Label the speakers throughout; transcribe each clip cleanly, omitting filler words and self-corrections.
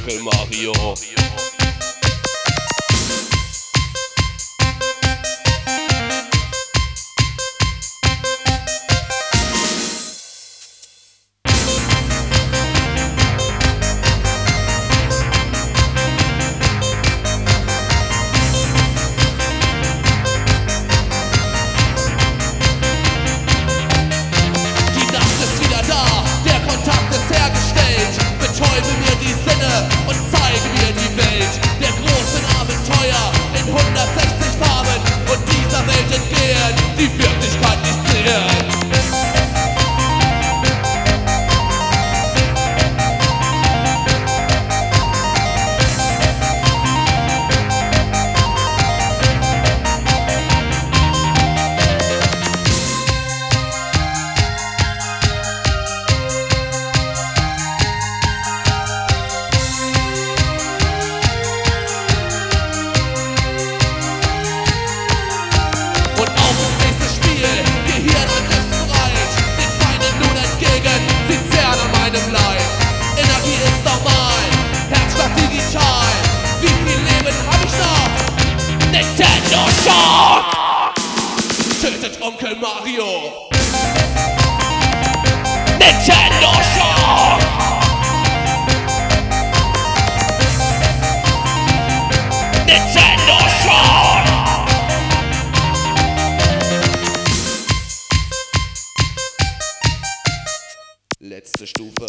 Speaker 1: Onkel Mario.
Speaker 2: Betäube mir die Sinne und zeige mir die Welt der großen Abenteuer in 160 Farben und dieser Welt entgehen, die Wirklichkeit nicht sehen. Energie ist normal, Herzschlag digital. Wie viel Leben hab ich noch? Nintendo Shock! Tötet Onkel Mario! Nintendo Shock! Nintendo Shock!
Speaker 1: Letzte Stufe.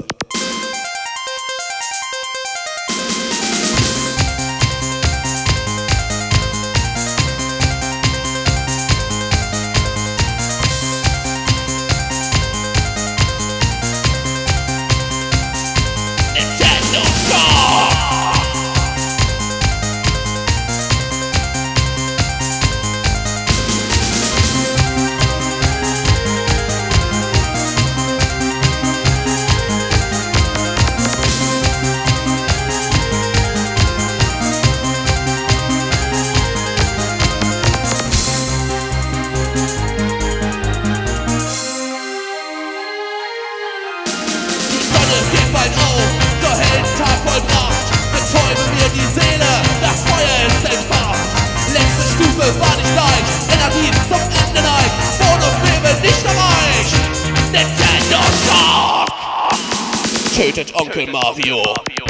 Speaker 2: Geht bald auf, zur Heldentat vollbracht. Betäube mir die Seele, das Feuer ist entfacht. Letzte Stufe war nicht leicht, Energie zum Ende neigt. Bonusleben nicht erreicht. Nintendo Shock!
Speaker 1: Tötet Onkel Mario.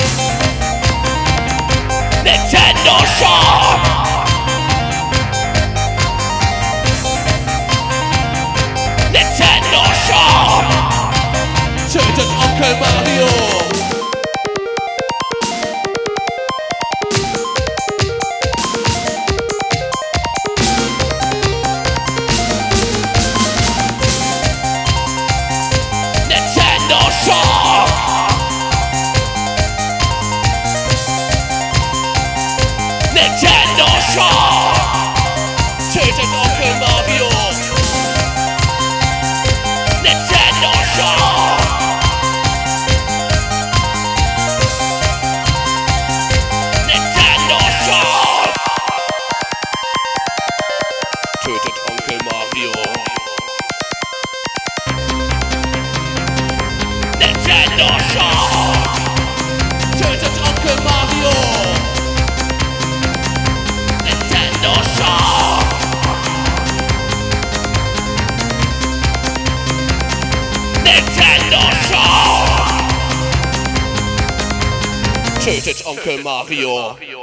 Speaker 2: Nintendo Shock! Nintendo Shock! Tötet Onkel Mario! Nintendo Shock! Nintendo Shock! Tötet Onkel Mario! Nintendo Shock!
Speaker 1: Tötet Onkel Mario.
Speaker 2: Nintendo Shock! Tötet Onkel Mario! Nintendo Shock! Nintendo Shock!
Speaker 1: Tötet Onkel Mario.